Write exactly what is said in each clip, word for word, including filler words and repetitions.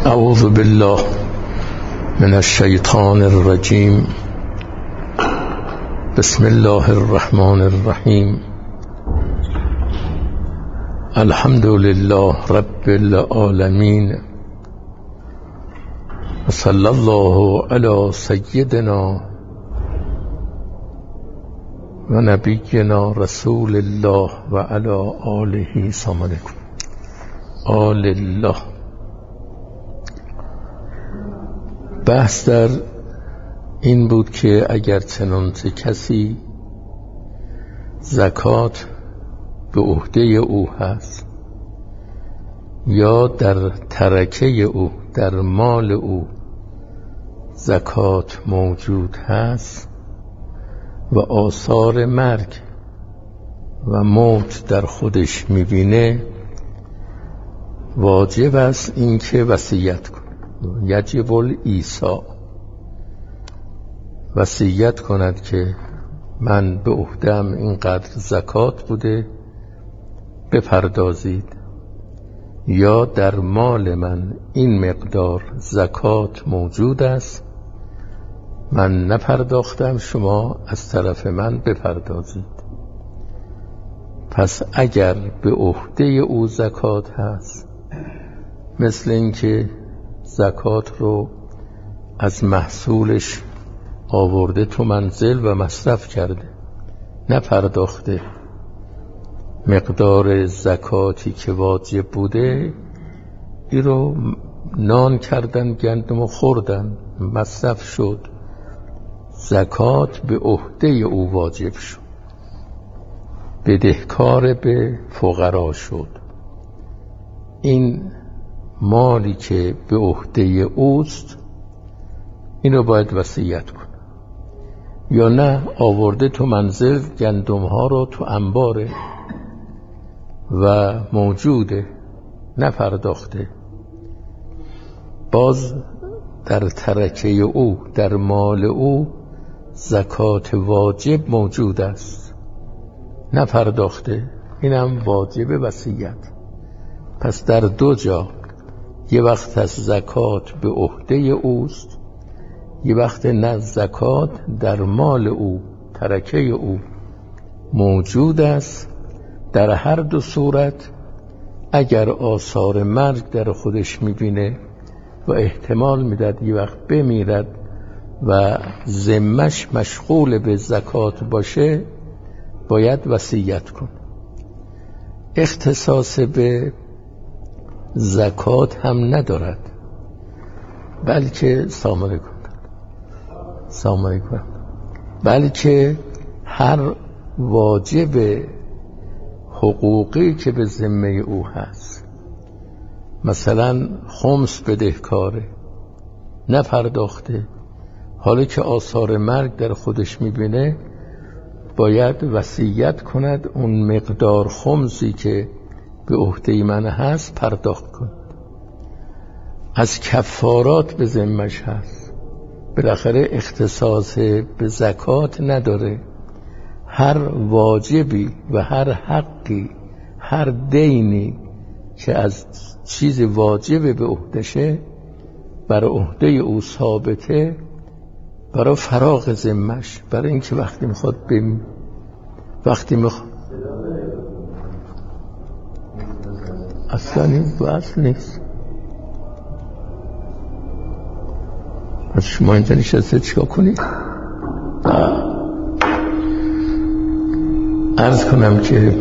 اعوذ بالله من الشیطان الرجیم. بسم الله الرحمن الرحیم. الحمد لله رب العالمین و صلی الله علی سیدنا و نبینا رسول الله و علی آله سلام علیکم. آل الله. بحث در این بود که اگر چنانچه کسی زکات به عهده او هست یا در ترکه او، در مال او زکات موجود هست و آثار مرگ و موت در خودش میبینه، واجب است این که وصیت کنه. یجب الایصاء، وصیت کند که من به عهده‌ام اینقدر زکات بوده بپردازید، یا در مال من این مقدار زکات موجود است من نپرداختم، شما از طرف من بپردازید. پس اگر به عهده او زکات هست، مثل اینکه زکات رو از محصولش آورده تو منزل و مصرف کرده، نپرداخته، مقدار زکاتی که واجب بوده ای رو نان کردن، گندم رو خوردن، مصرف شد، زکات به عهده او واجب شد، بدهکار به فقرا شد. این مالی که به عهده اوست اینو باید وصیت کن، یا نه آورده تو منزل گندم ها رو تو انباره و موجوده نپرداخته، باز در ترکه او، در مال او زکات واجب موجود است نپرداخته، اینم واجب وصیت. پس در دو جا، یه وقت از زکات به عهده اوست، یه وقت نه، زکات در مال او، ترکه او موجود است. در هر دو صورت اگر آثار مرگ در خودش میبینه و احتمال میداد یه وقت بمیرد و ذمش مشغول به زکات باشه، باید وصیت کن. اختصاص به زکات هم ندارد، بلکه سلام علیکم سلام علیکم بلکه هر واجب حقوقی که به ذمه او هست، مثلا خمس بدهکاره نپرداخته، حالا که آثار مرگ در خودش میبینه باید وصیت کند اون مقدار خمسی که به عهده من هست پرداخت کند. از کفارات به ذمش هست، بالاخره اختصاص به زکات نداره. هر واجبی و هر حقی، هر دینی که از چیز واجب به عهدشه بر عهده او ثابته، برای فراغ ذمش، برای اینکه وقتی میخواد بم وقتی میخواد اصلا این بحث نیست. از شما اینجا نشسته چیکار کنید؟ عرض کنم که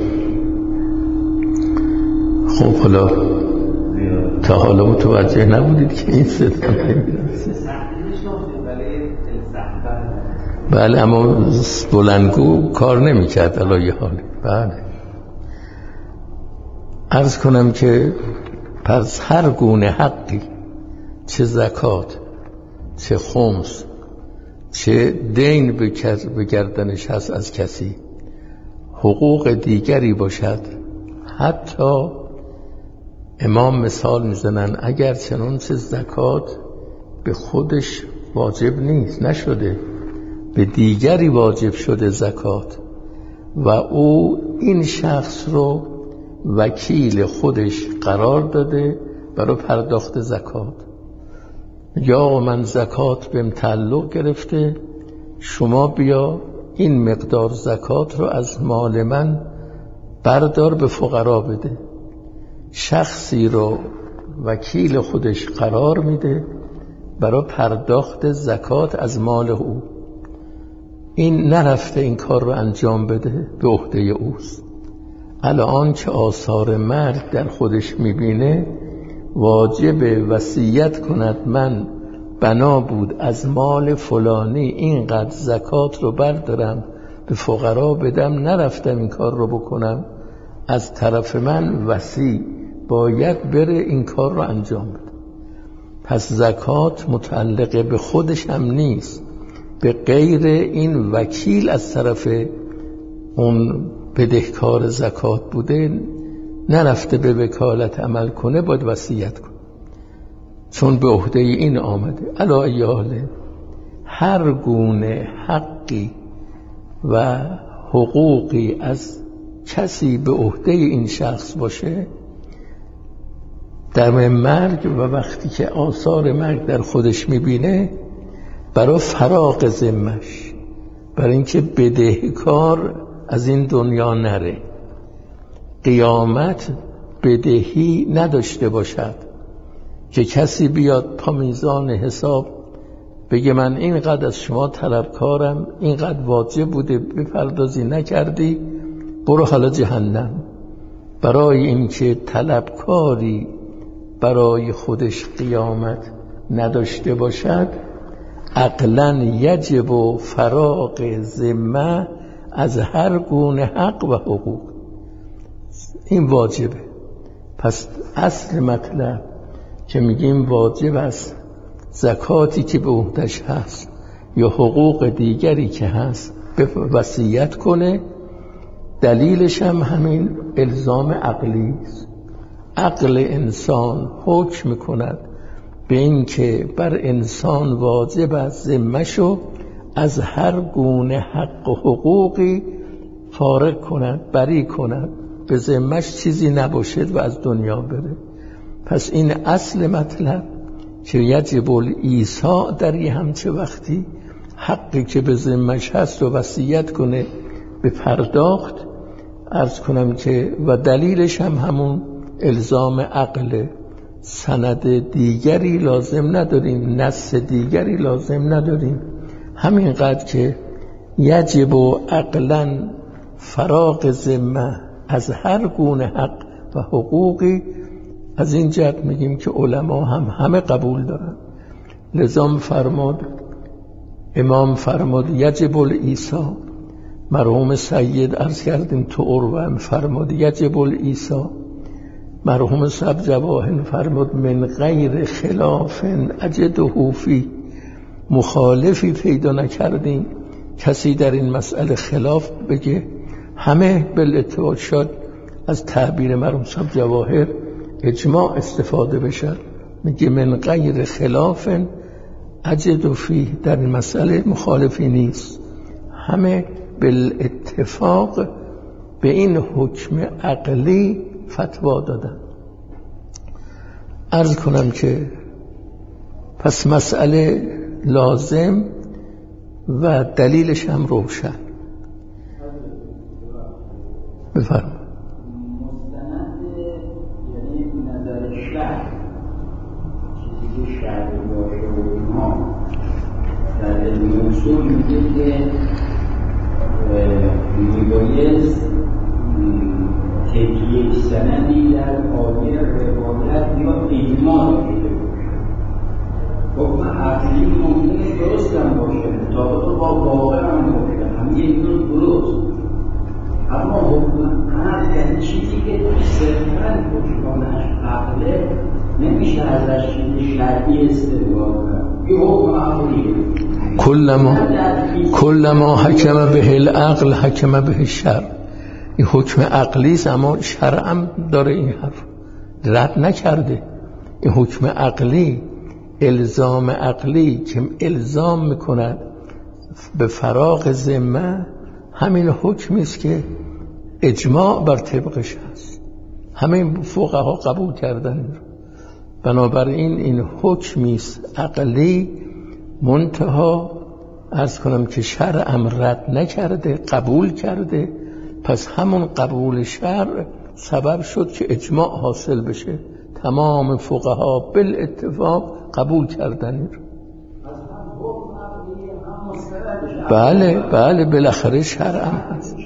خب حالا تا حالا متوجه نبودید که این صدا نمیرسید. بله، اما بلندگو کار نمیکرد علایه حالی. بله، عرض کنم که پس هر گونه حقی، چه زکات، چه خمس، چه دین به گردنش هست از کسی، حقوق دیگری باشد، حتی امام مثال میزنن اگر چنانچه زکات به خودش واجب نیست، نشده، به دیگری واجب شده زکات و او این شخص رو وکیل خودش قرار داده برای پرداخت زکات، یا من زکات بهم تعلق گرفته، شما بیا این مقدار زکات رو از مال من بردار به فقرا بده. شخصی رو وکیل خودش قرار میده برای پرداخت زکات از مال او. این نرفته این کار رو انجام بده، به عهده اوست. الان که آثار مرگ در خودش میبینه، واجب وصیت کند من بنا بود از مال فلانی اینقدر زکات رو بردارم به فقرا بدم، نرفتم این کار رو بکنم. از طرف من وصی باید بره این کار رو انجام بده. پس زکات متعلق به خودش هم نیست، به غیر این وکیل از طرف اون بدهکار زکات بوده، نرفته به وکالت عمل کنه، باید وصیت کنه، چون به عهده این آمده. علا ایاله هر گونه حقی و حقوقی از کسی به عهده این شخص باشه در مرگ و وقتی که آثار مرگ در خودش میبینه، برای فراغ ذمش، برای اینکه بدهکار از این دنیا نره، قیامت بدهی نداشته باشد که کسی بیاد پا میزان حساب بگه من اینقدر از شما طلبکارم، اینقدر واجب بوده بپردازی نکردی، برو حالا جهنم. برای اینکه طلبکاری برای خودش قیامت نداشته باشد، عقلاً یجب و فراغ ذمه از هر گونه حق و حقوق. این واجبه. پس اصل مطلب که میگیم واجب است زکاتی که به عهدش هست یا حقوق دیگری که هست به وصیت کنه. دلیلش هم همین الزام عقلی است. عقل انسان حکم میکند به این که بر انسان واجب است ذمه‌شو از هر گونه حق و حقوقی فارغ کند، بری کند، به ذمه‌ش چیزی نباشد و از دنیا بره. پس این اصل مطلب که یجب الایصاء در یه همچه وقتی حقی که به ذمه‌ش هست و وصیت کنه به پرداخت. عرض کنم که و دلیلش هم همون الزام عقل، سند دیگری لازم نداریم، نص دیگری لازم نداریم، همینقدر که یجب و عقلا فراغ ذمه از هر گونه حق و حقوقی. از این جهت میگیم که علما هم همه قبول دارن. لذا فرمود امام فرمود یجب الایصاء. مرحوم سید عرض کردیم تو عروه فرمود یجب الایصاء. مرحوم صاحب جواهر فرمود من غیر خلاف اجده فی. مخالفی پیدا نکردیم کسی در این مسئله خلاف بگه. همه بالاتفاق شد از تعبیر مرحوم صاحب جواهر اجماع استفاده بشد. میگه من غیر خلاف اجد فی، در این مسئله مخالفی نیست، همه بالاتفاق به این حکم عقلی فتوا دادن. عرض کنم که پس مسئله لازم و دلیلش هم روشن. بفرمایید. مستند یعنی نظر شرع، چیزی که شرع باشه و اینها در علم اصول میگه که میبایست تکیه سندی در آیه روایت یا اجماع داشته باشه. حکم عقلی ممکنه درست هم باشه، مطابق با واقع هم باشه، همه اینو درست، اما حکم عقل یعنی چیزی که صرفاً حکمانش عقله نمیشه ازش چیزی شرعی استدلال کرد. یه حکم عقلیه. کلما کلما حکم به العقل حکم به الشرع. این حکم عقلی است، اما شرع هم داره این حرف رد نکرده. این حکم عقلی، الزام عقلی که الزام میکند به فراغ ذمه، همین حکمی است که اجماع بر طبقش هست. همین فقها قبول کردن. بنابراین این حکمی است عقلی، منتها عرض کنم که شرع رد نکرده، قبول کرده. پس همون قبول شرع سبب شد که اجماع حاصل بشه، تمام فقها بالاتفاق قبول کردن. بله بله بالاخره شرع هست.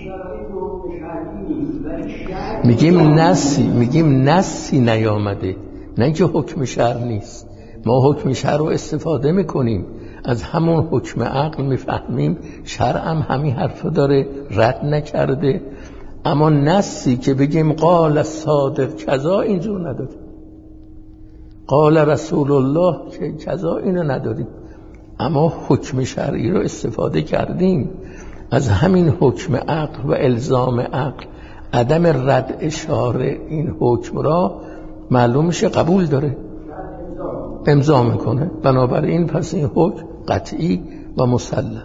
میگیم نسی میگیم نسی نیامده، نه که حکم شرع نیست. ما حکم شرع رو استفاده میکنیم، از همون حکم عقل میفهمیم شرع هم همین حرف داره، رد نکرده. اما نسی که بگیم قال الصادق کذا، اینجور نداریم. قال رسول الله که کذا، اینو نداریم. اما حکم شرعی رو استفاده کردیم. از همین حکم عقل و الزام عقل، عدم رد اشاره این حکم را معلوم میشه قبول داره، امضا میکنه. بنابراین پس این حکم قطعی و مسلم.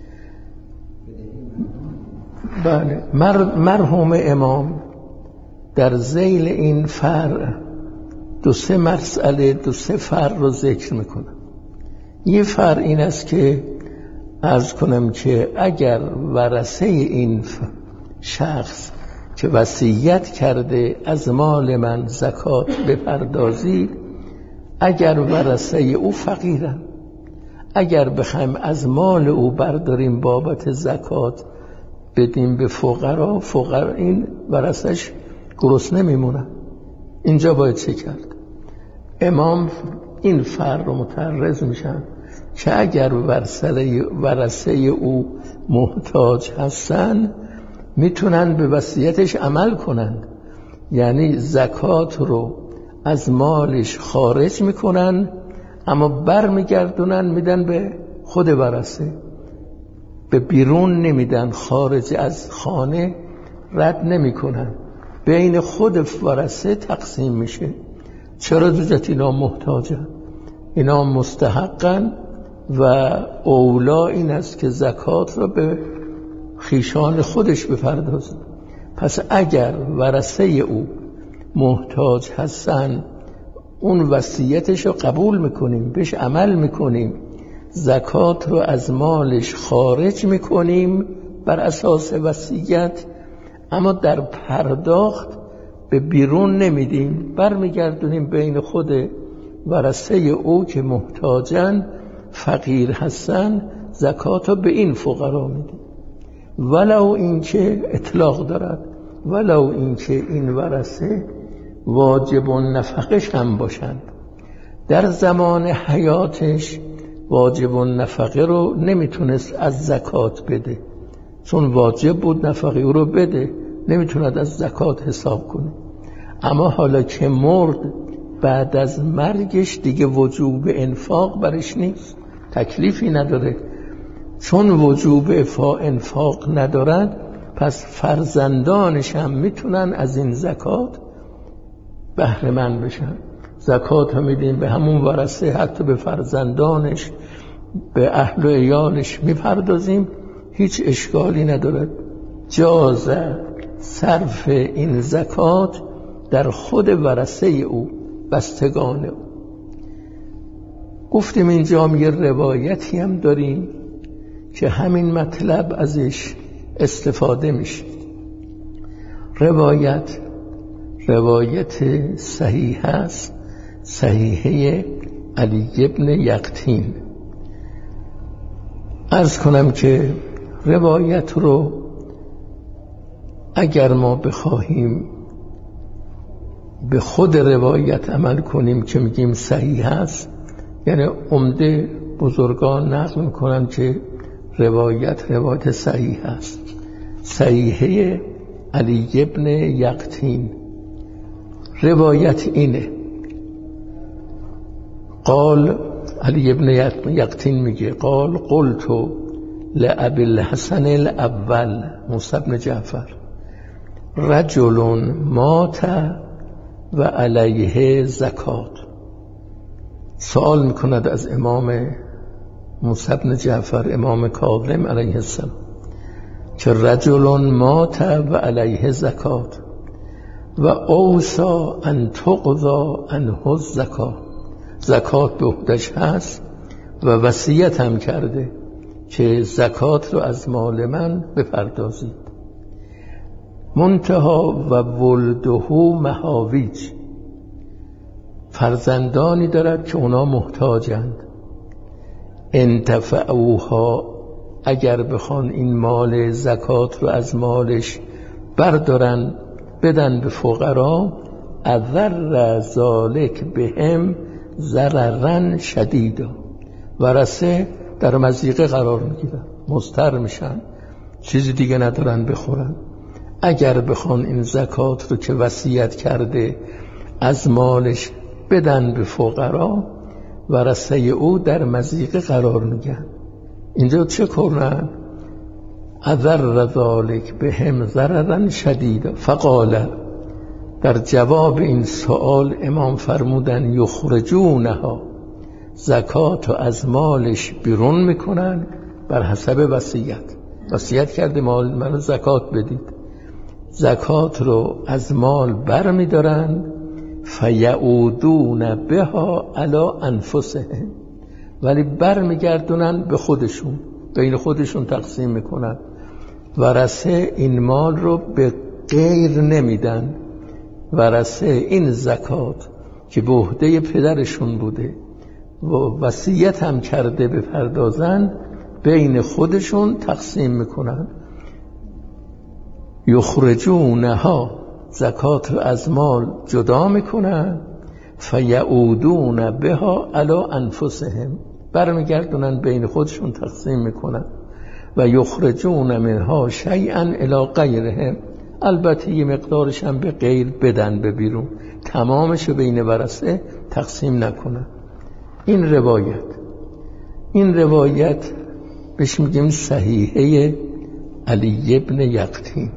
بله. مر مرحوم امام در ذیل این فرع دو سه مسئله، دو سه فرع رو ذکر میکنه. یه فرع این است که عرض کنم که اگر ورثه این شخص که وصیت کرده از مال من زکات بپردازید، اگر ورثه او فقیرن، اگر بخوایم از مال او برداریم بابت زکات بدیم به فقرا، فقرا این ورثش گرسنه میمونن. اینجا باید چه کرد؟ امام این فرق رو متعرض میشن که اگر ورثه او محتاج هستن میتونن به وصیتش عمل کنند، یعنی زکات رو از مالش خارج میکنن اما بر میگردونن میدن به خود ورثه، به بیرون نمیدن، خارج از خانه رد نمیکنن، بین خود ورثه تقسیم میشه. چرا دوزت اینا محتاجن؟ اینا مستحقن و اولا این است که زکات رو به خیشان خودش بپردازن. پس اگر ورثه او محتاج هستن، اون وصیتش رو قبول میکنیم، بهش عمل میکنیم، زکات رو از مالش خارج میکنیم بر اساس وصیت، اما در پرداخت به بیرون نمیدیم، برمیگردونیم بین خود ورثه او که محتاجن، فقیر هستن، زکات رو به این فقرا میدیم. ولو اینکه اطلاق دارد، ولو اینکه این ورثه واجب النفقش هم باشند. در زمان حیاتش واجب النفقه رو نمیتونست از زکات بده، چون واجب بود نفقه او رو بده، نمیتوند از زکات حساب کنه. اما حالا که مرد، بعد از مرگش دیگه وجوب انفاق برش نیست، تکلیفی نداره. چون وجوب انفاق ندارد، پس فرزندانش هم میتونن از این زکات بهره مند بشن. زکات هم میدیم به همون ورثه، حتی به فرزندانش، به اهل و عیالش میپردازیم، هیچ اشکالی ندارد. جاز صرف این زکات در خود ورثه او، بستگان او. گفتیم اینجا یه روایتی هم داریم که همین مطلب ازش استفاده میشه. روایت روایت صحیح است، صحیحه علی ابن یقطین. عرض کنم که روایت رو اگر ما بخواهیم به خود روایت عمل کنیم که میگیم صحیح است، یعنی عمده بزرگان نقل میکنن که روایت روایت صحیح است. صحیحه علی ابن یقطین. روایت اینه، قال علی ابن یقطین میگه قال قلت لأبی الحسن الاول موسی بن جعفر رجل مات و علیه زکات. سوال میکند از امام موسی بن جعفر، امام کاظم علیه السلام، که رجل مات و علیه زکات، و اوصا ان تقضا عنه الزکات، زکات به عهده‌اش هست و وصیت هم کرده که زکات رو از مال من بپردازید. منتها و ولده محاویج، فرزندانی دارد که اونا محتاجند. انتفعوها، اگر بخوان این مال زکات رو از مالش بردارن بدن به فقرا، اضر ذالک بهم ضررا شدیدا، ورثه در مضیقه قرار میگیرن، مضطر میشن، چیزی دیگه ندارن بخورن. اگر بخوان این زکات رو که وصیت کرده از مالش بدن به فقرا، ورثه او در مضیقه قرار میگن. اینجا چه کنن؟ اضر ذالک بهم ضررا شدیدا. فقال، در جواب این سوال امام فرمودن یخرجونها، زکات رو از مالش بیرون میکنن بر حسب وصیت. وصیت کرده مال منو زکات بدید، زکات رو از مال بر میدارن. فیعودون بها علی انفسهم، ولی بر میگردونن به خودشون، بین خودشون تقسیم میکنن. ورثه این مال رو به غیر نمیدن، ورثه این زکات که به عهده پدرشون بوده و وصیت هم کرده بپردازن، بین خودشون تقسیم میکنن. یخرجونها، زکات رو از مال جدا میکنن. فیعودون بها علی انفسهم، برمیگردونن بین خودشون تقسیم میکنن. و یخرجون منها شیئا الی غیرهم، البته یه مقدارش هم به غیر بدن به بیرون، تمامش بین ورثه تقسیم نکنن. این روایت این روایت بهش میگیم صحیحه علی ابن یقطین.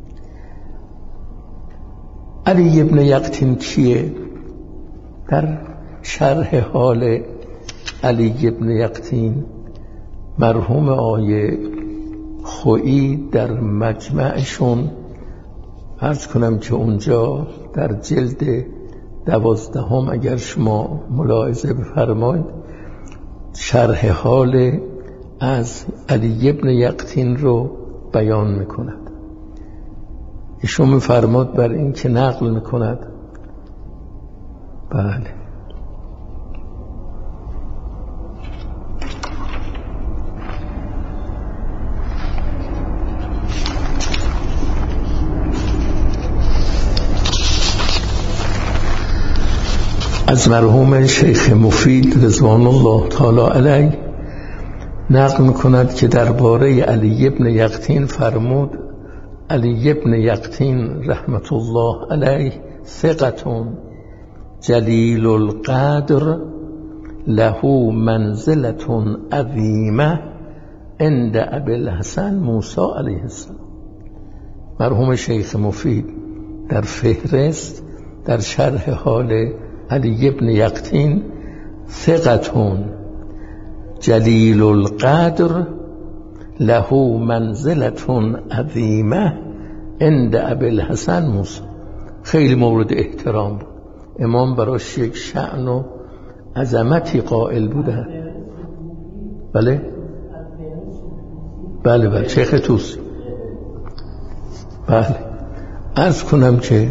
علی ابن یقطین کیه؟ در شرح حال علی ابن یقطین مرحوم آقای خویی در مجمعشون، عرض کنم که اونجا در جلد دوازدهم اگر شما ملاحظه بفرمایید، شرح حال از علی ابن یقطین رو بیان میکند. ایشون میفرماد بر این که نقل میکند. بله، از مرحوم شیخ مفید رضوان الله تعالی علیه نقل میکند که درباره علی ابن یقطین فرمود: علی ابن یقطین رحمت الله علیه ثقة جلیل القدر له منزلة عظیمه عند ابی الحسن موسی علیه السلام. مرحوم شیخ مفید در فهرست در شرح حال علی ابن یقطین ثقة جلیل القدر له منزلة عظیمه عند ابی الحسن موسی، خیلی مورد احترام بود. امام براش یک شأن و عظمتی قائل بودن. بله بله بله شیخ توسی. بله، عرض کنم که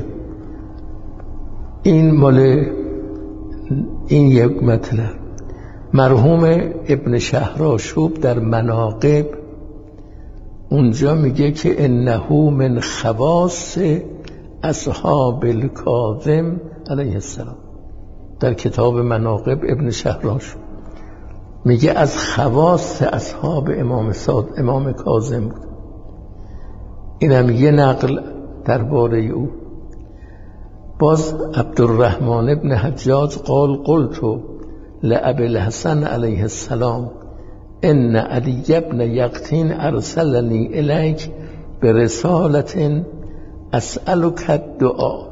این مال این یک مطلب. مرحوم ابن شهرآشوب در مناقب اونجا میگه که انه من خواص اصحاب الکاظم علیه السلام. در کتاب مناقب ابن شهرآشوب میگه از خواص اصحاب امام صاد امام کاظم بود. اینم یه نقل درباره او. باز عبدالرحمن ابن حجاج قال قلت لأبي الحسن علیه السلام ان علی ابن یقطین ارسلنی الیک برسالة اسألک الدعا.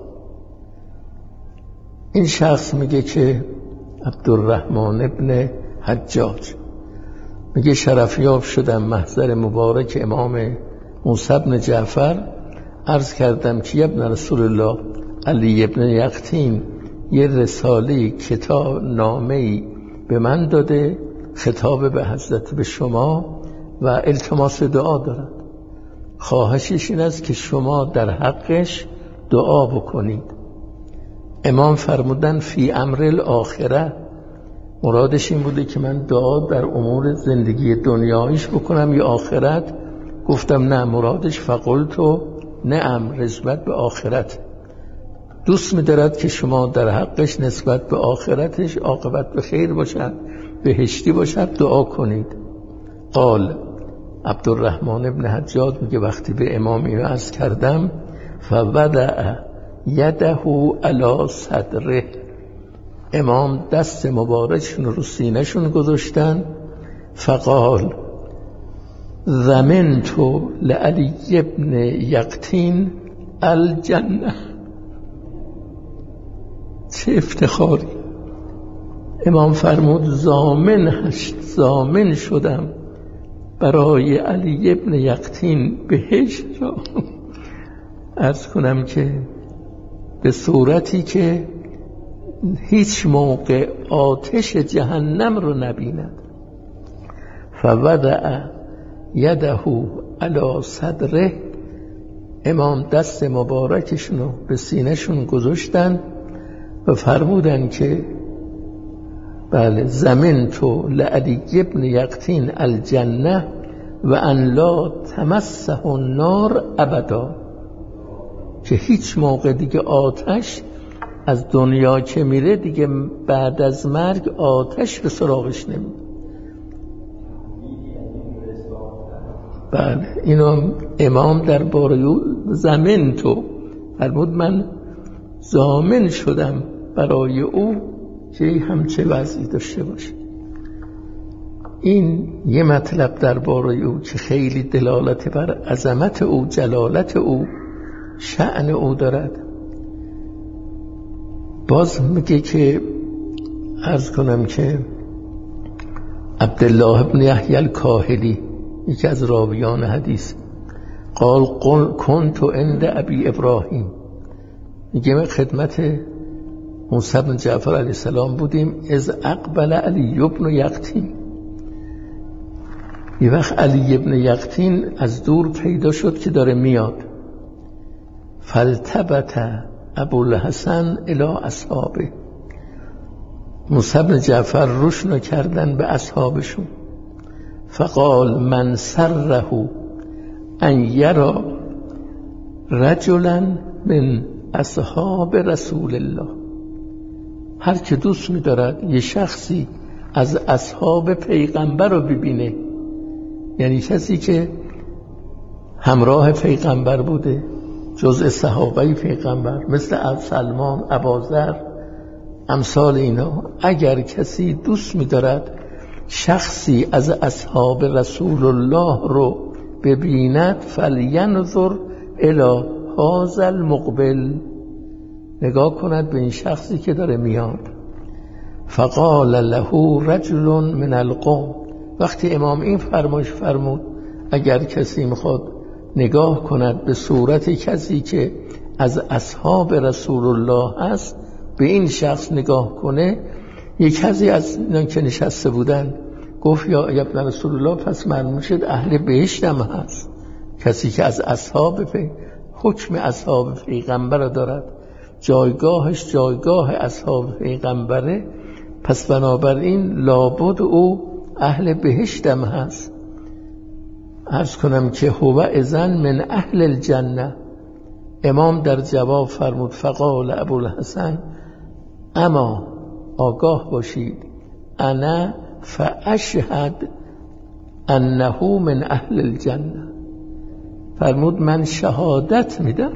این شخص میگه که عبدالرحمن ابن حجاج میگه شرفیاب شدم محضر مبارک امام موسی بن جعفر، عرض کردم که ابن رسول الله علی ابن یقطین یه رساله کتاب نامه‌ای به من داده، خطاب به حضرت به شما و التماس دعا دارد. خواهشش این است که شما در حقش دعا بکنید. امام فرمودن فی امر الاخره، مرادش این بوده که من دعا در امور زندگی دنیایش بکنم یا آخرت؟ گفتم نه، مرادش فقلتو نعم، نسبت به آخرت. دوست می‌دارد که شما در حقش نسبت به آخرتش عاقبت به خیر باشد، بهشتی باشد، دعا کنید. قال عبدالرحمن ابن حجاج میگه وقتی به امام اینو عرض کردم فوضع یده علی صدره، امام دست مبارکشون رو سینه‌شون گذاشتن. فقال ضمنت لعلی ابن یقطین الجنه. چه افتخاری! امام فرمود ضامن هشت ضامن شدم برای علی ابن یقطین بهشت را. عرض کنم که به صورتی که هیچ موقع آتش جهنم رو نبیند. فوضع یده علی صدره، امام دست مبارکشون رو به سینه‌شون گذاشتن و فرمودن که بله ضمنت لعلی ابن یقطین الجنه و ان لا تمسه النار ابدا، که هیچ موقع دیگه آتش از دنیا که میره دیگه بعد از مرگ آتش به سراغش نمیره. بله اینو امام در باره ضمنت فرمود من ضامن شدم برای او که همچه وضعی داشته باشه. این یه مطلب درباره او که خیلی دلالت بر عظمت او، جلالت او، شأن او دارد. باز میگه که عرض کنم که عبدالله ابن یحیی الکاهلی یکی از راویان حدیث قال کنت عند ابی ابراهیم، میگه من خدمت موسی بن جعفر علیه السلام بودیم. از اقبل علی ابن یقطین، یه وقت علی ابن یقطین از دور پیدا شد که داره میاد. فالتبت ابوالحسن الی اصحابه، موسی بن جعفر روشنو کردن به اصحابشون. فقال من سره ان یرا رجلا من اصحاب رسول الله، هر که دوست می‌دارد یه شخصی از اصحاب پیغمبر رو ببینه، یعنی کسی که همراه پیغمبر بوده، جزء صحابه پیغمبر، مثل سلمان، ابوذر، امثال اینا. اگر کسی دوست می‌دارد شخصی از اصحاب رسول الله رو ببیند فلینظر الی هذا المقبل، نگاه کند به این شخصی که داره میاد. فقال له رجل من القوم، وقتی امام این فرمایش فرمود اگر کسی میخواد نگاه کند به صورت کسی که از اصحاب رسول الله هست، به این شخص نگاه کنه. یک کسی از اینا که نشسته بودن گفت یا ابن رسول الله، پس معلوم شد اهل بهشت هم هست، کسی که از اصحاب پی حکم اصحاب پیغمبر دارد، جایگاهش جایگاه اصحاب پیغمبره، پس بنابراین لابد او اهل بهشت هم هست. عرض کنم که هو اذن من اهل الجنه. امام در جواب فرمود فقال ابوالحسن اما آگاه باشید انا فاشهد انه من اهل الجنه، فرمود من شهادت میدم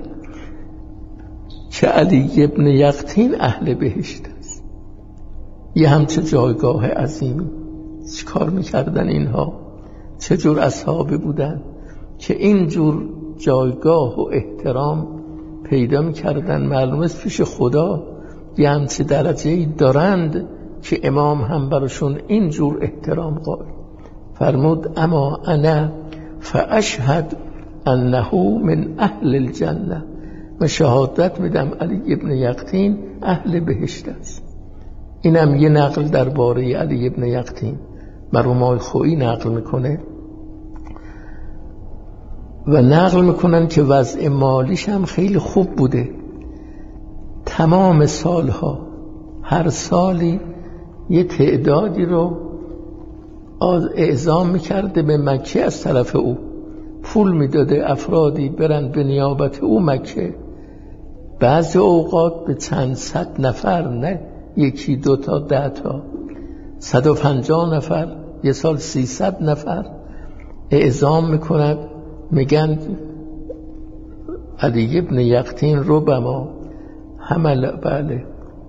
که علی ابن یقطین اهل بهشت است. یه همچه جایگاه عظیمی. چه کار میکردن اینها؟ چه جور اصحابی بودن که اینجور جایگاه و احترام پیدا میکردن؟ معلوم است پیش خدا یه همچه درجه‌ای دارند که امام هم براشون اینجور احترام قائل. فرمود اما انا فاشهد انه من اهل الجنه، من شهادت میدم علی ابن یقطین اهل بهشت است. اینم یه نقل درباره علی ابن یقطین مرحوم خویی نقل میکنه و نقل میکنن که وضع مالیش هم خیلی خوب بوده. تمام سالها هر سالی یه تعدادی رو اعزام میکرده به مکه از طرف او، پول میداده افرادی برن به نیابت او مکه. بعضی اوقات به چند صد نفر، نه یکی دو تا ده تا، صد و پنجاه نفر، یه سال سیصد نفر اعزام میکند. میگن علی ابن یقطین ربما حمل بله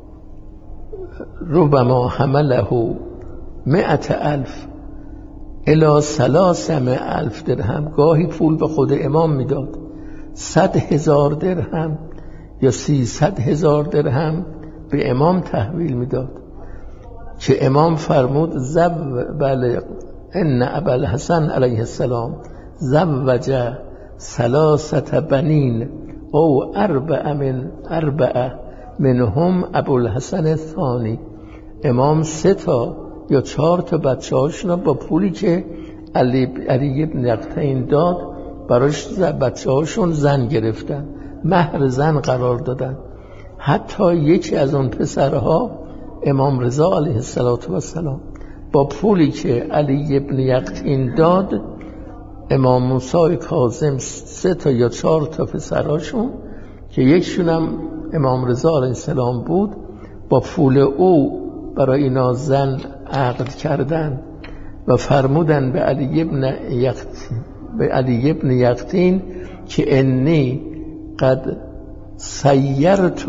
ربما حمله مئت الف الی ثلاثمائة الف درهم. گاهی پول به خود امام میداد، صد هزار درهم یا سیصد هزار درهم به امام تحویل میداد که امام فرمود زب بله ان ابا الحسن علیه السلام زوج ثلاثه بنین او اربع من اربع منهم ابو الحسن الثانی. امام سه تا یا چهار تا بچه هاشون با پولی که علی, علی ابن یقطین داد براش بچه هاشون زن گرفتن، مهر زن قرار دادن. حتی یکی از اون پسرها امام رضا علیه السلام با پولی که علی ابن یقطین داد امام موسی کاظم سه تا یا چهار تا پسراشون که یکشون هم امام رضا علیه السلام بود با پول او برای اینا زن عقد کردن و فرمودن به علی ابن یقطین به علی ابن یقطین که انی قد سیرت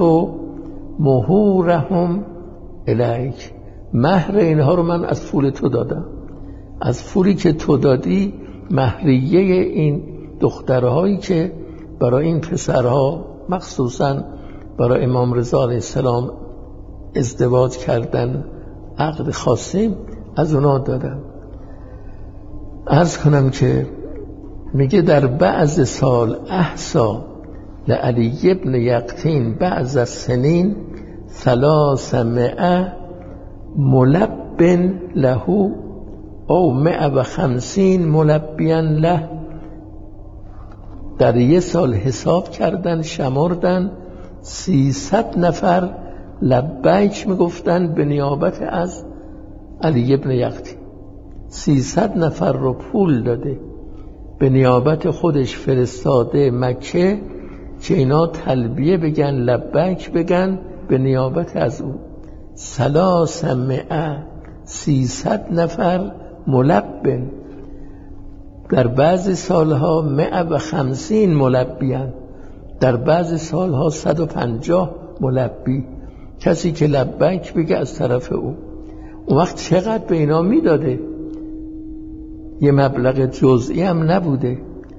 مهورهم الیک، مهر اینها رو من از پول تو دادم، از پولی که تو دادی مهریه این دخترهایی که برای این پسرها مخصوصا برای امام رضا علیه السلام ازدواج کردن عقد خاصیم از اونا دادم. عرض کنم که میگه در بعض سال احسا لعلی ابن یقطین بعض السنین ثلاثمائة ملب له او مئة و خمسین ملبیا له. در یه سال حساب کردن شمردن سیصد نفر لبیک میگفتن به نیابت از علی ابن یقطین. سیصد نفر رو پول داده به نیابت خودش فرستاده مکه که اینا تلبیه بگن، لبیک بگن به نیابت از او. ثلاثمائة سیصد نفر ملبن. در بعضی سالها مئة و خمسین ملبیان، در بعضی سالها صد و پنجاه ملبی، کسی که لبیک بگه از طرف او. اون وقت چقدر به اینا میداده؟ یه مبلغ جزئی هم نبوده.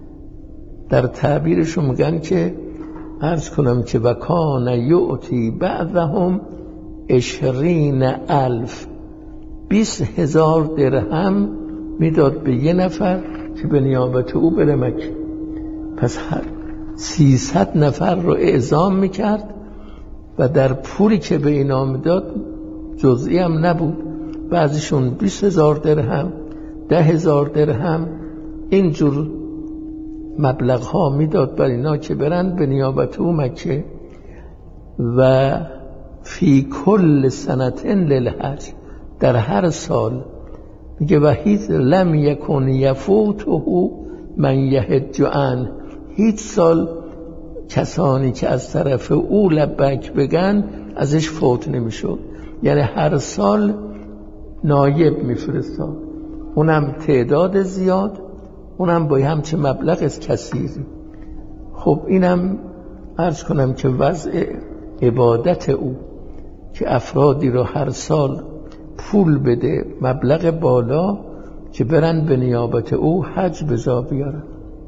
در تعبیرشون میگن که عرض کنم که وکان یعطی بعضهم عشرین الف، بیست هزار درهم میداد به یه نفر که به نیابت او بره مکه. پس هر سیصد نفر رو اعزام میکرد و در پولی که به اینا میداد جزئی هم نبود، بعضیشون بیست هزار درهم، ده هزار درهم، اینجور مبلغ ها میداد بر اینا که برن به نیابت او مکه. و فی کل سنتن للحج، در هر سال میگه و هیچ لم یکن یفوته من یحج عنه، هیچ سال کسانی که از طرف او لبیک بگن ازش فوت نمیشد. یعنی هر سال نایب میفرستاد، اونم تعداد زیاد، اونم با همچه مبلغ از کثیری. خب اینم عرض کنم که وضع عبادت او که افرادی رو هر سال پول بده مبلغ بالا که برن به نیابت او حج بجا بیارن.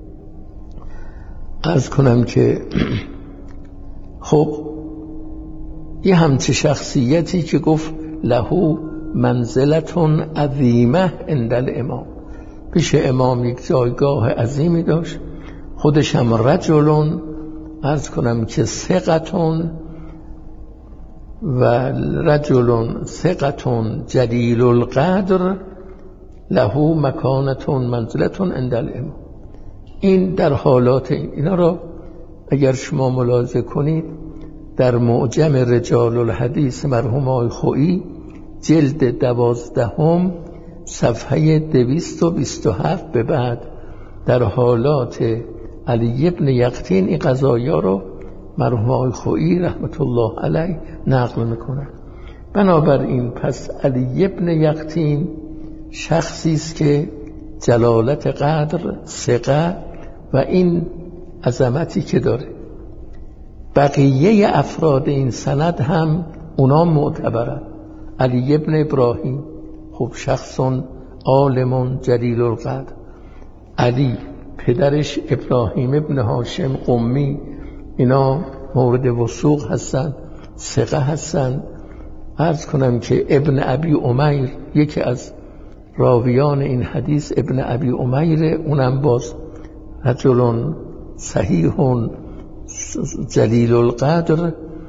عرض کنم که خب یه همچه شخصیتی که گفت لهو منزلتون عظیمه عند الامام، پیش امام یک جایگاه عظیمی داشت. خودش هم رجلون عرض کنم که ثقتون و رجل ثقتون جلیل القدر له مکانتون منزلتون عند الامام. این در حالات اینا را اگر شما ملاحظه کنید در معجم رجال الحدیث مرحوم آقای خویی جلد دوازدهم صفحه دویست و بیست و هفت به بعد در حالات علی ابن یقطین این قضایا رو مرحوم آقای خویی رحمت الله علیه نقل میکنن. بنابراین پس علی ابن یقطین شخصی است که جلالت قدر، ثقه و این عظمتی که داره. بقیه افراد این سند هم اونا معتبرن. علی ابن ابراهیم خب شخصون عالمون جلیل القدر، علی پدرش ابراهیم ابن هاشم قمی اینا مورد وثوق هستن، ثقه هستن. عرض کنم که ابن ابی امیر یکی از راویان این حدیث ابن ابی امیر اونم باز رجل صحیح جلیل القدر.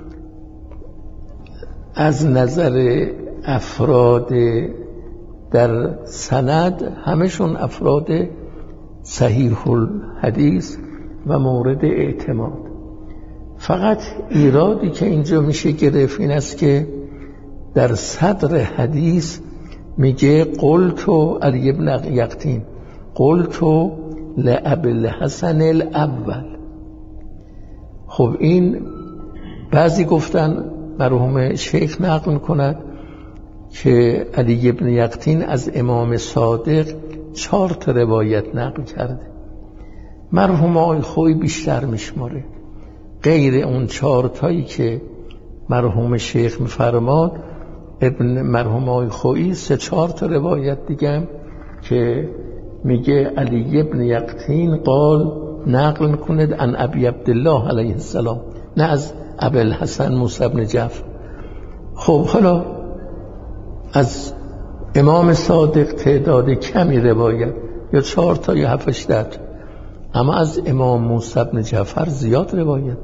از نظر افراد در سند همشون افراد صحیح الحدیث و مورد اعتماد. فقط ایرادی که اینجا میشه گرفت این است که در صدر حدیث میگه قلتو علی ابن یقطین قلتو لابی الحسن الاول. خب این بعضی گفتن مرحوم شیخ نقل کند که علی ابن یقطین از امام صادق چهار تا روایت نقل کرده. مرحوم آقای خویی بیشتر میشماره، غیر اون چهار تایی که مرحوم شیخ میفرماد ابن مرحوم آقای خویی سه چهار تا روایت دیگه که میگه علی ابن یقطین قال نقل میکند عن ابی عبدالله علیه السلام، نه از ابی الحسن موسی بن جعفر. خب حالا از امام صادق تعداد کمی روایت یا چهار تا یا هفتش تا، اما از امام موسی بن جعفر زیاد روایت.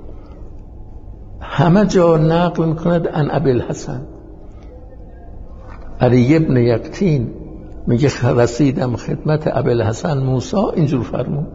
همه جا نقل میکند عن ابی الحسن. علی ابن یقطین میگه رسیدم خدمت ابی الحسن موسی اینجور فرمود.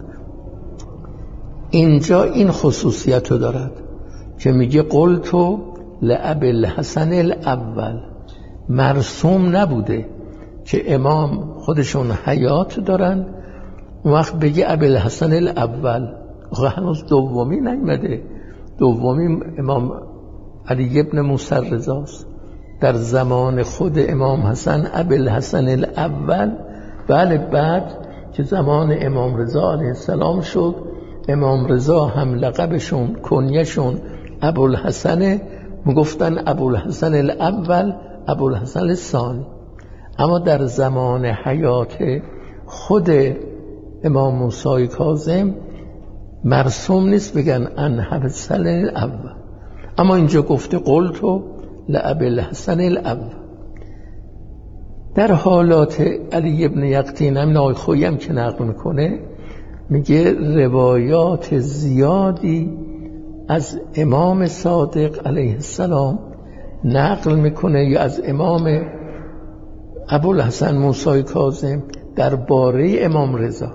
اینجا این خصوصیت رو دارد که میگه قلتو لابی الحسن الاول. مرسوم نبوده که امام خودشون حیات دارن اون وقت بگه ابی الحسن الاول، هنوز دومی نیامده. دومی امام علی ابن موسی رضاست. در زمان خود امام حسن ابی الحسن الاول. بله بعد که زمان امام رضا علیه السلام شد امام رضا هم لقبشون کنیشون ابوالحسن میگفتن ابوالحسن الاول ابوالحسن الثانی. اما در زمان حیات خود امام موسی کاظم مرسوم نیست بگن ان حسن الاول، اما اینجا گفته قلتو لابی الحسن الاول. در حالات علی ابن یقطین هم آقای خویی هم که نقل میکنه میگه روایات زیادی از امام صادق علیه السلام نقل میکنه یا از امام ابوالحسن موسی کاظم درباره امام رضا.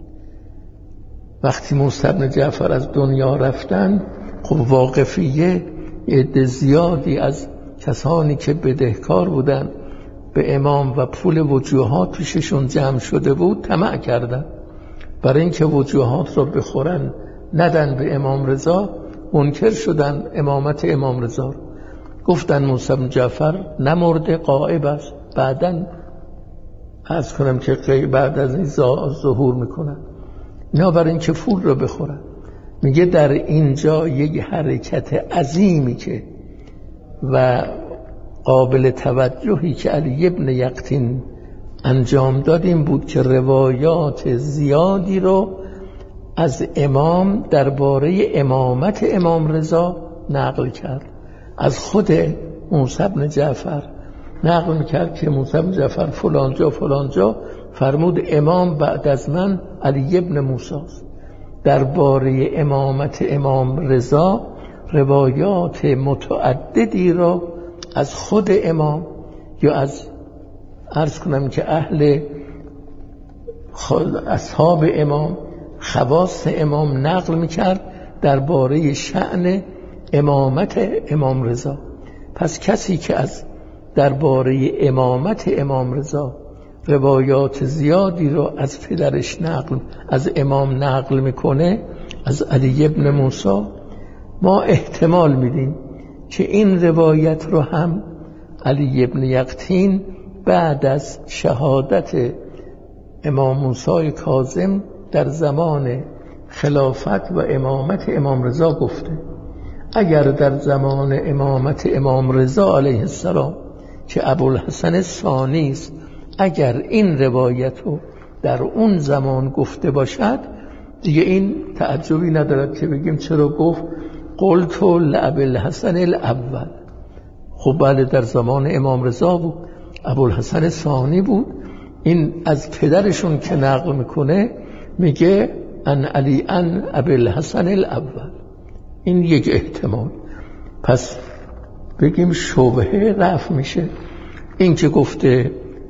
وقتی موسی بن جعفر از دنیا رفتن خب واقفیه عده زیادی از کسانی که بدهکار بودن به امام و پول وجوهات پیششون جمع شده بود طمع کردن برای اینکه وجوهات رو بخورن ندن به امام رضا. منکر شدن امامت امام رضا، گفتن موسی بن جعفر نمرده غایب است. بعدن عرض کنم که بعد از این ظهور میکنن اینا برای اینکه پول رو بخورن. میگه در اینجا یک حرکت عظیمی که و قابل توجهی که علی ابن یقطین انجام داد این بود که روایات زیادی رو از امام درباره امامت امام رضا نقل کرد. از خود موسی بن جعفر نقل میکرد که موسی بن جعفر فلان جا فلان جا فرمود امام بعد از من علی ابن موسی است. درباره امامت امام رضا روایات متعددی را از خود امام یا از عرض کنم که اهل اصحاب امام، خواص امام نقل میکرد درباره شأن امامت امام رضا. پس کسی که از درباره امامت امام رضا روایات زیادی را از پدرش نقل از امام نقل میکنه، از علی ابن موسی، ما احتمال میدیم که این روایت رو هم علی ابن یقطین بعد از شهادت امام موسی کاظم در زمان خلافت و امامت امام رضا گفته. اگر در زمان امامت امام رضا علیه السلام که ابوالحسن ثانی است، اگر این روایت رو در اون زمان گفته باشد، دیگه این تعجبی ندارد که بگیم چرا گفت قلت لابوالحسن الاول. خب بله در زمان امام رضا بود، ابوالحسن ثانی بود. این از پدرشون که نقل میکنه میگه ان علی ان ابوالحسن الاول. این یک احتمال. پس بگیم شبهه رفع میشه. این که گفته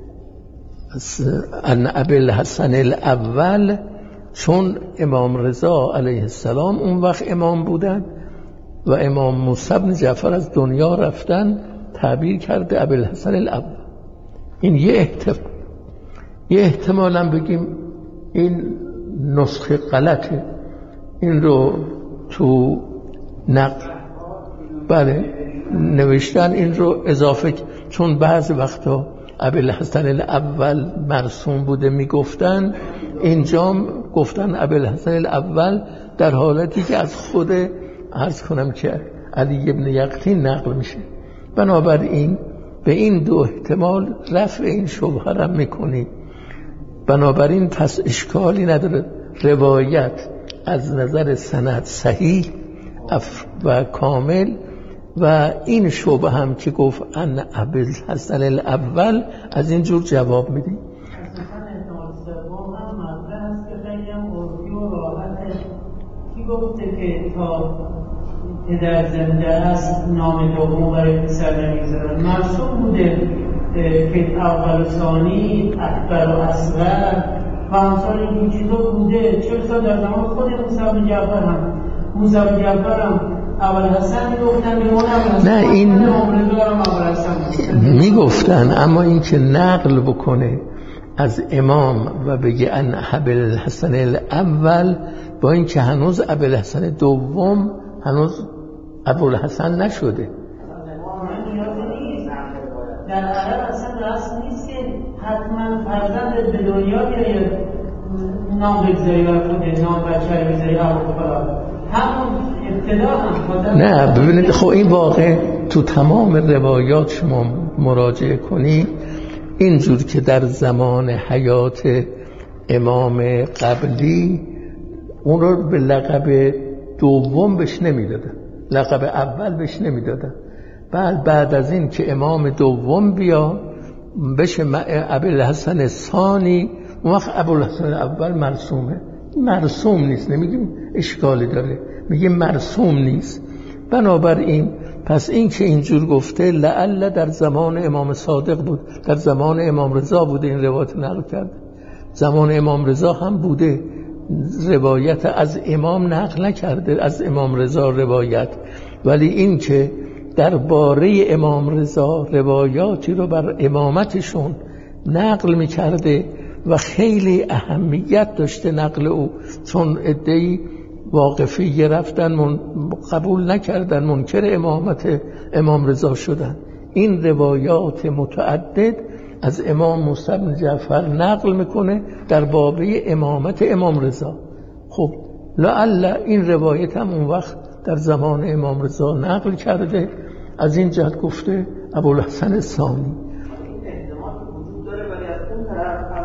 ان ابوالحسن الاول چون امام رضا علیه السلام اون وقت امام بودن و امام موسی بن جعفر از دنیا رفتن، تعبیر کرده ابوالحسن الاول. این یه احتمال. یه احتمال هم بگیم این نسخه غلطه، این رو تو نقل بله نوشتن، این رو اضافه، چون بعض وقتا ابوالحسن الاول مرسوم بوده میگفتن، اینجام گفتن ابوالحسن الاول، در حالتی که از خود عرض کنم که علی ابن یقطین نقل میشه. بنابراین به این دو احتمال رفع این شبهه را میکنیم. بنابراین پس اشکالی نداره، روایت از نظر سند صحیح و کامل، و این شبهه هم که گفت ان ابوالحسن الاول از این جور جواب میدیم. کی گفته که تا پدر زنده است نام دوم برای پسر نمیذارن؟ مرسوم بوده که اول و ثانی، اکبر و اصغر و همسال این چیزا بوده. چهل سال در زمان خود موسی بن جعفر هم موسی بن جعفر هم اول حسن گفتن به اون اول نه این میگفتن، اما این که نقل بکنه از امام و بگه ان ابوالحسن الاول، با این که هنوز ابوالحسن دوم هنوز ابوالحسن نشده. در عرب اصلا راست نیست که حتما فرزند به دنیا بیاید نام بگذاری و خود نام بچه بگذاری همون ابتدا هم. نه ببینید، خب این واقع تو تمام روایات شما مراجعه کنید اینجور که در زمان حیات امام قبلی اون رو به لقب دوم بهش نمیدادن، لقب اول بهش نمیدادن. بعد بعد از این که امام دوم بیا بشه ابوالحسن ثانی، اون وقت ابوالحسن اول مرسومه. مرسوم نیست، نمیگیم اشکالی داره، میگیم مرسوم نیست. بنابراین پس این که اینجور گفته لعل در زمان امام صادق بود، در زمان امام رضا بوده این روایت نقل کرد. زمان امام رضا هم بوده، روایت از امام نقل نکرده، از امام رضا روایت، ولی این که درباره امام رضا روایاتی رو بر امامتشون نقل میکرده و خیلی اهمیت داشته نقل او، چون عده‌ای واقفی رفتن من قبول نکردن، منکر امامت امام رضا شدن. این روایات متعدد از امام موسی بن جعفر نقل میکنه در بابه امامت امام رضا. خب لعل این روایت هم اون وقت در زمان امام رضا نقل کرده، از این جهت گفته ابوالحسن ثانی. این احتمال وجود داره، ولی از اون طرف اولا که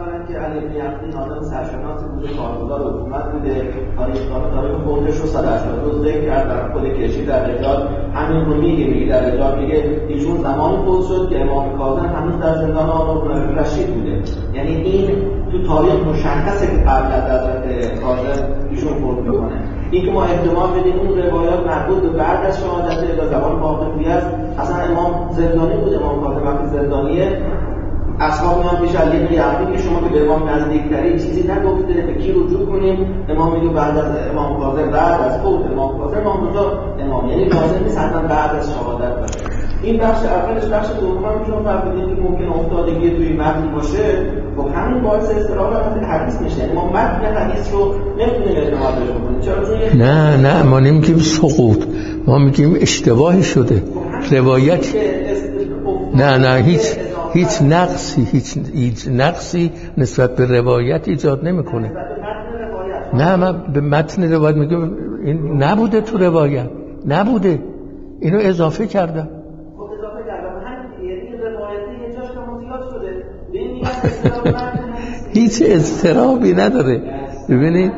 علی بن یقین ناظم سرشناس بوده، کارگزار حکومت بوده، تاریخ‌دان تاریخ خودش رو صد و هشتاد روز ذکر کرد در خود کشی در رجال همین رو میگه، میگه در رجال میگه ایشون زمانی فوت شد که امام کاظم هنوز در زندان هارون رشید بوده. یعنی این تو تاریخ مشخصه که قبل از حضرت کاظم ایشون فوت میکنه. این که ما احتمال بدیم اون روایات مربوط به بعد از شهادت یا زبان واقعی است، اصلا امام زندانی بود. امام کاظم وقتی زندانیه اصحاب میان پیش علی بن یقین که شما که به امام نزدیکتری چیزی نگفته، به کی رجوع کنیم؟ امام میگه بعد از امام کاظم، بعد از فوت امام کاظم امام رضا امام، یعنی لازم نیست حتما بعد از شهادت باشه. این بخش اولش. بخش دوم چون فرض که ممکن افتادگی توی متن باشه، خب همین باعث اضطراب از حدیث میشه. یعنی ما متن حدیث رو نمیتونیم اعتماد بکنیم. چرا؟ نه نه ما نمیگیم سقوط، ما میگیم اشتباهی شده روایت. نه نه هیچ هیچ نقصی هیچ هیچ نقصی نسبت به روایت ایجاد نمیکنه. نه من به متن روایت میگم این نبوده، تو روایت نبوده، اینو اضافه کردم. خب اضافه کردم همین، یعنی روایت یه جاش کم زیاد شده، ببین میگن اضطراب هیچ اضطرابی نداره. ببینید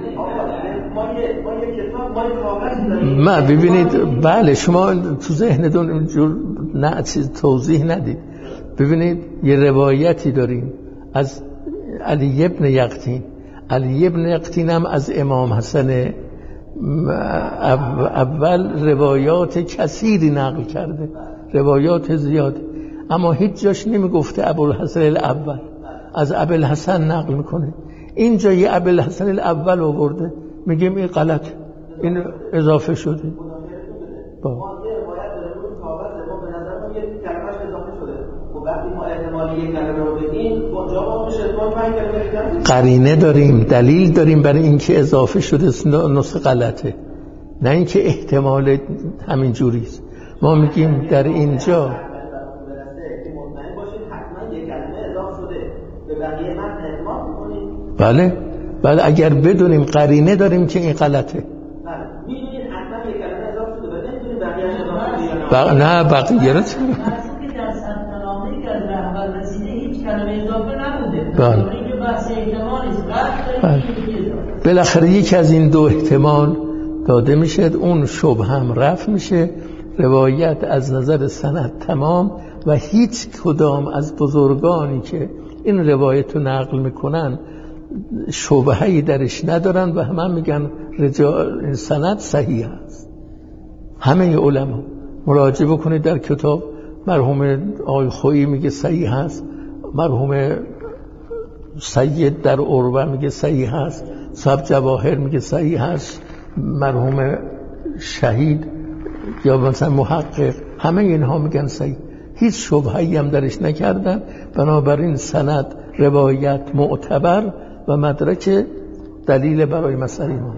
ما ببینید بله شما تو ذهنتون اینجور نه چیز توضیح ندید. ببینید یه روایتی داریم از علی ابن یقطین. علی ابن یقطین هم از امام حسن اول روایات کثیری نقل کرده، روایات زیاد، اما هیچ جاش نمیگفته ابوالحسن الاول، از ابوالحسن نقل میکنه. اینجا یه ابوالحسن الاول آورده، میگیم این غلط، این اضافه شده. با قرینه داریم، دلیل داریم برای اینکه اضافه شده، نسخه غلطه، نه اینکه احتمال همین جوریست. ما میگیم در اینجا بله بله اگر بدونیم قرینه داریم که این غلطه، بق... نه بقیه رو چرا بالاخره یک از این دو احتمال داده میشه، اون شبه هم رفع میشه، روایت از نظر سند تمام و هیچ کدام از بزرگانی که این روایت رو نقل میکنن شبهه‌ای درش ندارن و همه میگن رجال سند صحیح است. همه علما مراجعه بکنید در کتاب، مرحوم آقای خویی میگه صحیح است، مرحوم سید در عروه میگه صحیح است، صاحب جواهر میگه صحیح است، مرحوم شهید یا مثلا محقق، همه اینها میگن صحیح، هیچ شبهه‌ای هم درش نکردن. بنابراین سند روایت معتبر و مدرک دلیل برای مسئله ما.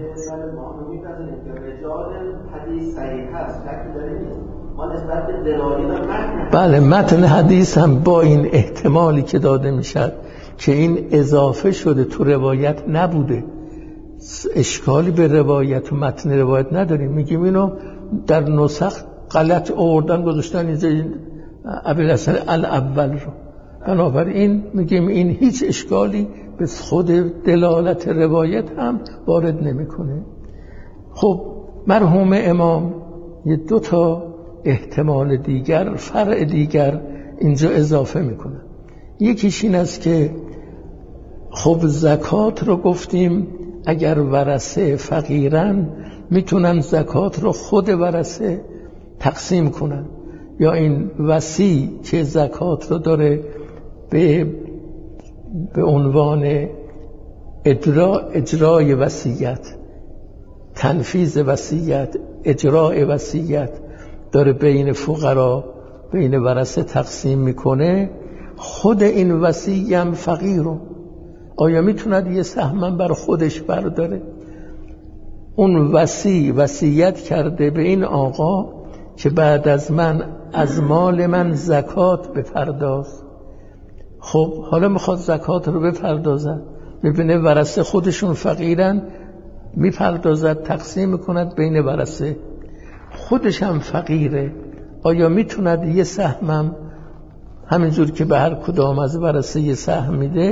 بله متن حدیث هم با این احتمالی که داده میشد که این اضافه شده تو روایت نبوده، اشکالی به روایت و متن روایت نداریم، میگیم اینو در نسخ غلط آوردن گذاشتن اینجا ابوالحسن الاول رو. بنابراین میگیم این هیچ اشکالی به خود دلالت روایت هم وارد نمیکنه. خب مرحوم امام یه دو تا احتمال دیگر، فرع دیگر اینجا اضافه میکنه. یکیش این است که خب زکات رو گفتیم اگر ورثه فقیرن میتونن زکات رو خود ورثه تقسیم کنن، یا این وصی که زکات رو داره به به عنوان اجرا اجرای وصیت، تنفیذ وصیت، اجرای وصیت داره بین فقرا بین ورثه تقسیم میکنه، خود این وصی هم فقیر رو آیا میتوند یه سهم بر خودش برداره؟ اون وصی وصیت کرده به این آقا که بعد از من از مال من زکات بپرداز. خب حالا میخواد زکات رو بپردازد، میبینه ورثه خودشون فقیرن، میپردازد تقسیم میکند بین ورثه، خودش هم فقیره، آیا میتوند یه سهمم همینجور که به هر کدام از ورثه یه سهم میده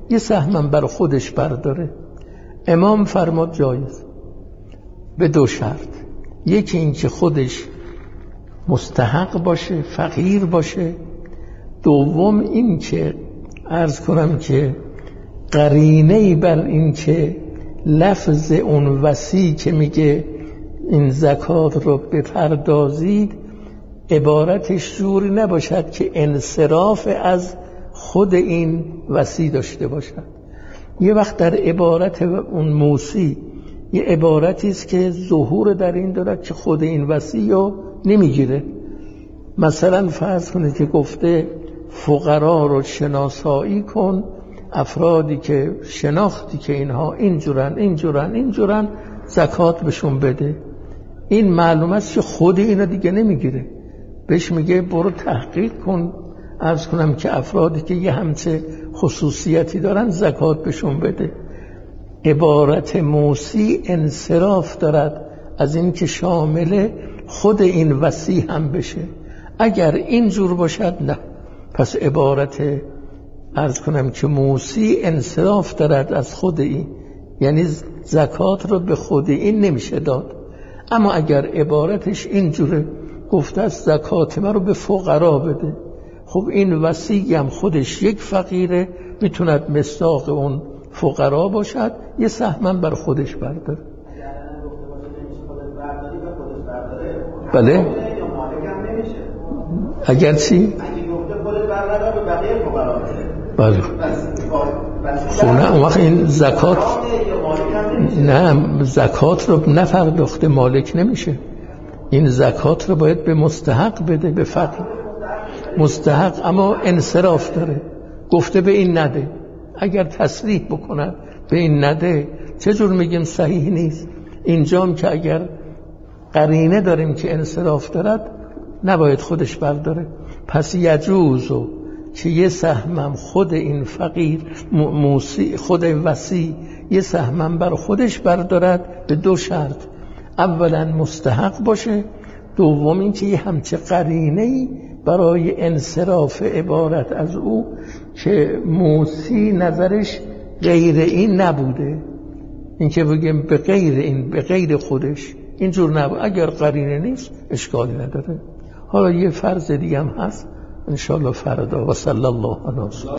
یه سهمم بر خودش برداره. امام فرماد جایز به دو شرط. یکی این که خودش مستحق باشه، فقیر باشه. دوم این که عرض کنم که قرینه‌ای بر این که لفظ اون وصی که میگه این زکات رو بپردازید عبارتش جوری نباشد که انصراف از خود این وصی داشته باشد. یه وقت در عبارت اون موصی یه عبارتی است که ظهور در این دارد که خود این وصی رو نمیگیره. مثلا فرض کنید که گفته فقرا رو شناسایی کن، افرادی که شناختی که اینها اینجورن اینجورن اینجورن زکات بهشون بده. این معلوم است که خود اینا دیگه نمیگیره، بهش میگه برو تحقیق کن، عرض کنم که افرادی که یه همچه خصوصیتی دارن زکات بهشون بده. عبارت موصی انصراف دارد از این که شامل خود این وصی هم بشه. اگر اینجور باشد نه، پس عبارت عرض کنم که موصی انصراف دارد از خود این، یعنی زکات رو به خود این نمیشه داد. اما اگر عبارتش اینجوره گفته است زکات من رو به فقرا بده، خب این وصی هم خودش یک فقیره، میتوند مصداق اون فقرا باشد، یه سهمن بر خودش برداره. بله اگر چی؟ بله خب نه اون وقت این زکات نه زکات رو نپرداخته مالک نمیشه. این زکات رو باید به مستحق بده، به فقیر مستحق، اما انصراف داره، گفته به این نده. اگر تصریح بکنن به این نده چجور میگیم صحیح نیست؟ اینجام که اگر قرینه داریم که انصراف دارد نباید خودش برداره. پس یجوزو که یه سهمم خود این فقیر موسی خود وصی یه سهمم بر خودش بردارد به دو شرط. اولا مستحق باشه، دوم این که یه همچه قرینه‌ای برای انصراف عبارت از او که موسی نظرش غیر این نبوده، این که بگیم به غیر این به غیر خودش اینجور نبوده. اگر قرینه نیست اشکالی نداره. حالا یه فرض دیگه هم هست انشاءالله فردا. و صلی الله علیه و سلم.